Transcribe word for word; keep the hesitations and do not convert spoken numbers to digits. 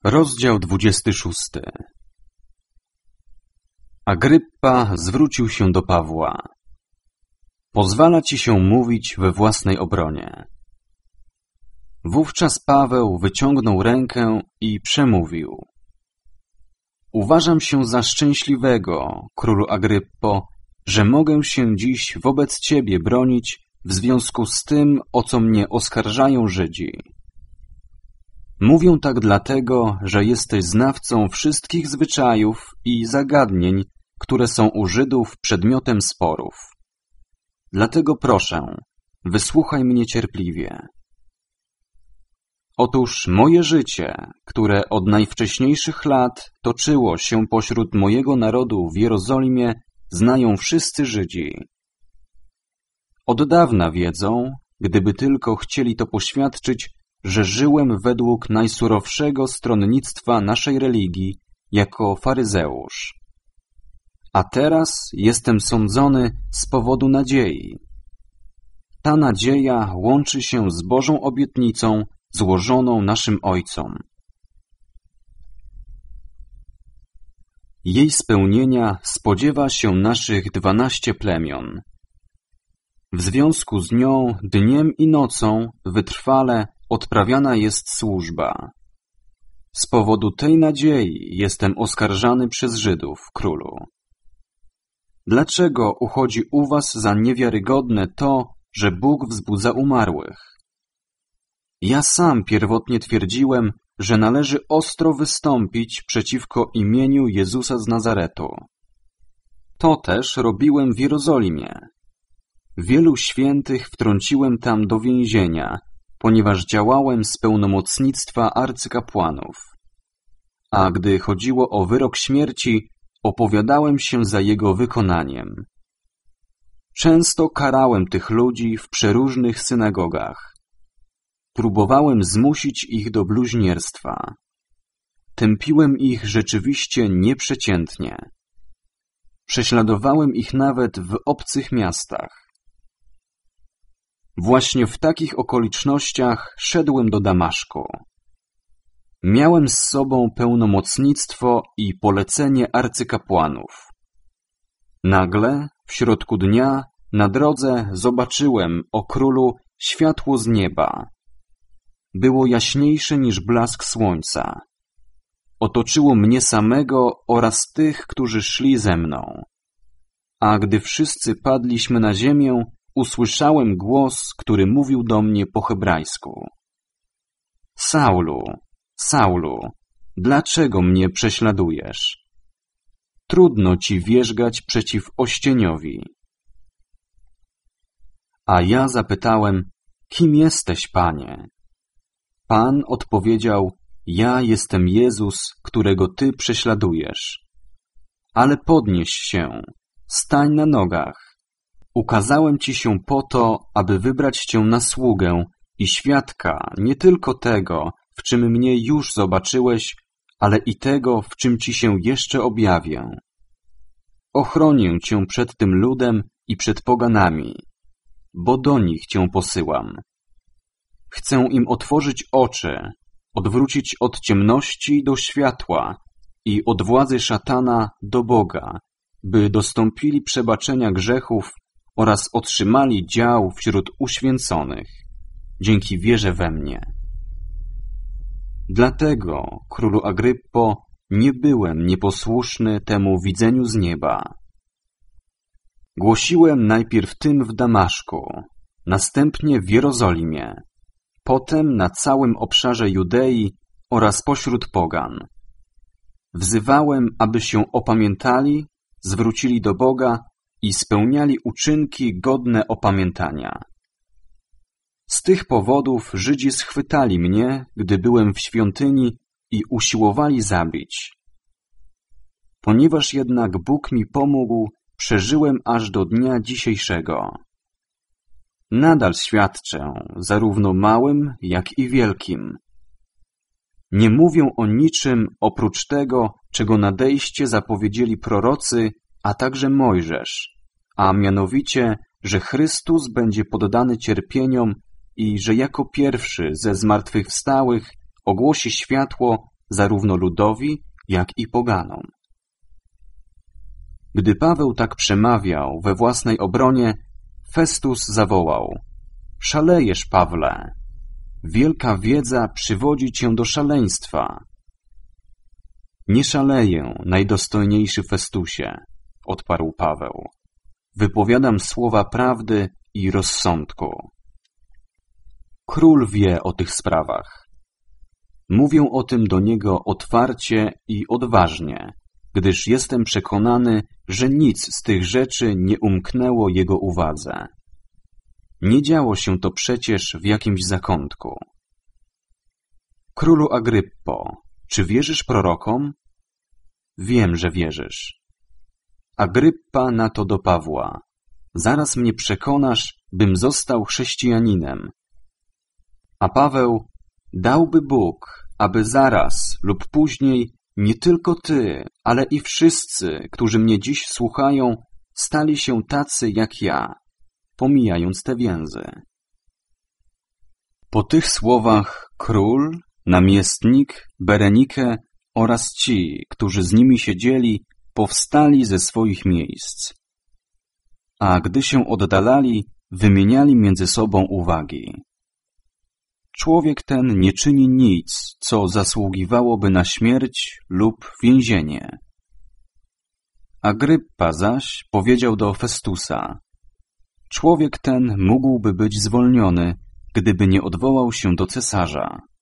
Rozdział dwudziesty szósty. Agryppa zwrócił się do Pawła. Pozwala ci się mówić we własnej obronie. Wówczas Paweł wyciągnął rękę i przemówił. Uważam się za szczęśliwego, królu Agryppo, że mogę się dziś wobec ciebie bronić w związku z tym, o co mnie oskarżają Żydzi. Mówią tak dlatego, że jesteś znawcą wszystkich zwyczajów i zagadnień, które są u Żydów przedmiotem sporów. Dlatego proszę, wysłuchaj mnie cierpliwie. Otóż moje życie, które od najwcześniejszych lat toczyło się pośród mojego narodu w Jerozolimie, znają wszyscy Żydzi. Od dawna wiedzą, gdyby tylko chcieli to poświadczyć, że żyłem według najsurowszego stronnictwa naszej religii jako faryzeusz. A teraz jestem sądzony z powodu nadziei. Ta nadzieja łączy się z Bożą obietnicą złożoną naszym ojcom. Jej spełnienia spodziewa się naszych dwanaście plemion. W związku z nią dniem i nocą wytrwale odprawiana jest służba. Z powodu tej nadziei jestem oskarżany przez Żydów, królu. Dlaczego uchodzi u was za niewiarygodne to, że Bóg wzbudza umarłych? Ja sam pierwotnie twierdziłem, że należy ostro wystąpić przeciwko imieniu Jezusa z Nazaretu. To też robiłem w Jerozolimie. Wielu świętych wtrąciłem tam do więzienia, ponieważ działałem z pełnomocnictwa arcykapłanów. A gdy chodziło o wyrok śmierci, opowiadałem się za jego wykonaniem. Często karałem tych ludzi w przeróżnych synagogach. Próbowałem zmusić ich do bluźnierstwa. Tępiłem ich rzeczywiście nieprzeciętnie. Prześladowałem ich nawet w obcych miastach. Właśnie w takich okolicznościach szedłem do Damaszku. Miałem z sobą pełnomocnictwo i polecenie arcykapłanów. Nagle, w środku dnia, na drodze zobaczyłem, o królu, światło z nieba. Było jaśniejsze niż blask słońca. Otoczyło mnie samego oraz tych, którzy szli ze mną. A gdy wszyscy padliśmy na ziemię, usłyszałem głos, który mówił do mnie po hebrajsku. Saulu, Saulu, dlaczego mnie prześladujesz? Trudno ci wierzgać przeciw ościeniowi. A ja zapytałem, kim jesteś, Panie? Pan odpowiedział, ja jestem Jezus, którego ty prześladujesz. Ale podnieś się, stań na nogach. Ukazałem ci się po to, aby wybrać cię na sługę i świadka nie tylko tego, w czym mnie już zobaczyłeś, ale i tego, w czym ci się jeszcze objawię. Ochronię cię przed tym ludem i przed poganami, bo do nich cię posyłam. Chcę im otworzyć oczy, odwrócić od ciemności do światła i od władzy szatana do Boga, by dostąpili przebaczenia grzechów oraz otrzymali dział wśród uświęconych, dzięki wierze we mnie. Dlatego, królu Agryppo, nie byłem nieposłuszny temu widzeniu z nieba. Głosiłem najpierw tym w Damaszku, następnie w Jerozolimie, potem na całym obszarze Judei oraz pośród pogan. Wzywałem, aby się opamiętali, zwrócili do Boga i spełniali uczynki godne opamiętania. Z tych powodów Żydzi schwytali mnie, gdy byłem w świątyni i usiłowali zabić. Ponieważ jednak Bóg mi pomógł, przeżyłem aż do dnia dzisiejszego. Nadal świadczę, zarówno małym, jak i wielkim. Nie mówię o niczym oprócz tego, czego nadejście zapowiedzieli prorocy, a także Mojżesz, a mianowicie, że Chrystus będzie poddany cierpieniom i że jako pierwszy ze zmartwychwstałych ogłosi światło, zarówno ludowi, jak i poganom. Gdy Paweł tak przemawiał we własnej obronie, Festus zawołał: „Szalejesz, Pawle! Wielka wiedza przywodzi cię do szaleństwa”. „Nie szaleję, najdostojniejszy Festusie”, odparł Paweł. „Wypowiadam słowa prawdy i rozsądku”. Król wie o tych sprawach. Mówię o tym do niego otwarcie i odważnie, gdyż jestem przekonany, że nic z tych rzeczy nie umknęło jego uwadze. Nie działo się to przecież w jakimś zakątku. Królu Agryppo, czy wierzysz prorokom? Wiem, że wierzysz. Agryppa na to do Pawła: zaraz mnie przekonasz, bym został chrześcijaninem. A Paweł: dałby Bóg, aby zaraz lub później nie tylko ty, ale i wszyscy, którzy mnie dziś słuchają, stali się tacy jak ja, pomijając te więzy. Po tych słowach król, namiestnik, Berenike oraz ci, którzy z nimi siedzieli, powstali ze swoich miejsc. A gdy się oddalali, wymieniali między sobą uwagi. Człowiek ten nie czyni nic, co zasługiwałoby na śmierć lub więzienie. Agryppa zaś powiedział do Festusa: człowiek ten mógłby być zwolniony, gdyby nie odwołał się do cesarza.